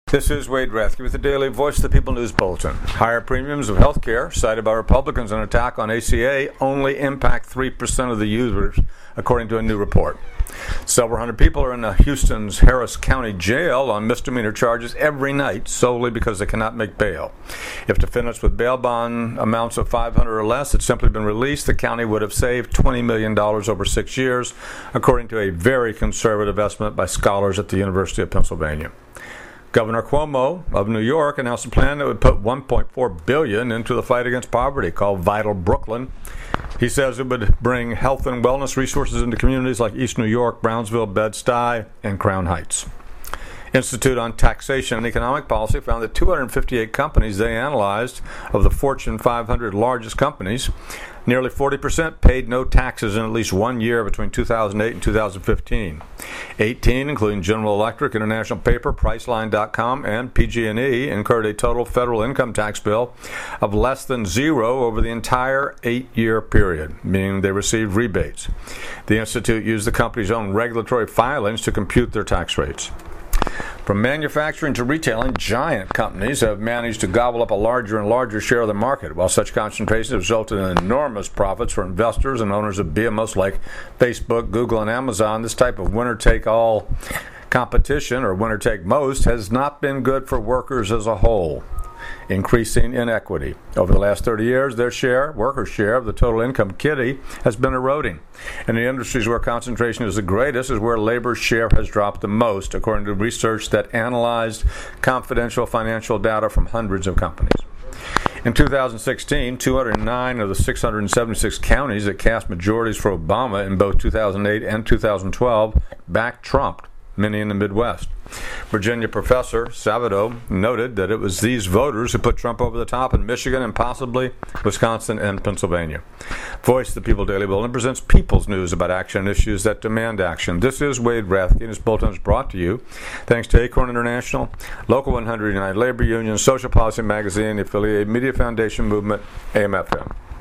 This is Wade Rathke with the Daily Voice of the People News Bulletin. Higher premiums of health care cited by Republicans in an attack on ACA only impact 3% of the users, according to a new report. Several hundred people are in Houston's Harris County Jail on misdemeanor charges every night solely because they cannot make bail. If defendants with bail bond amounts of $500 or less had simply been released, the county would have saved $20 million over 6 years, according to a very conservative estimate by scholars at the University of Pennsylvania. Governor Cuomo of New York announced a plan that would put $1.4 billion into the fight against poverty, called Vital Brooklyn. He says it would bring health and wellness resources into communities like East New York, Brownsville, Bed-Stuy, and Crown Heights. Institute on Taxation and Economic Policy found that 258 companies they analyzed of the Fortune 500 largest companies, nearly 40% paid no taxes in at least 1 year between 2008 and 2015. 18, including General Electric, International Paper, Priceline.com, and PG&E, incurred a total federal income tax bill of less than zero over the entire 8-year period, meaning they received rebates. The Institute used the company's own regulatory filings to compute their tax rates. From manufacturing to retailing, giant companies have managed to gobble up a larger and larger share of the market. While such concentration has resulted in enormous profits for investors and owners of behemoths like Facebook, Google, and Amazon, this type of winner-take-all competition, or winner-take-most, has not been good for workers as a whole, increasing inequity. Over the last 30 years, their workers' share of the total income kitty, has been eroding. And the industries where concentration is the greatest is where labor's share has dropped the most, according to research that analyzed confidential financial data from hundreds of companies. In 2016, 209 of the 676 counties that cast majorities for Obama in both 2008 and 2012 backed Trump, many in the Midwest. Virginia professor Savato noted that it was these voters who put Trump over the top in Michigan and possibly Wisconsin and Pennsylvania. Voice of the People Daily Bulletin presents people's news about action and issues that demand action. This is Wade Rathke, and this bulletin is brought to you thanks to Acorn International, Local 100 United Labor Union, Social Policy Magazine, the affiliated Media Foundation Movement, AM/FM.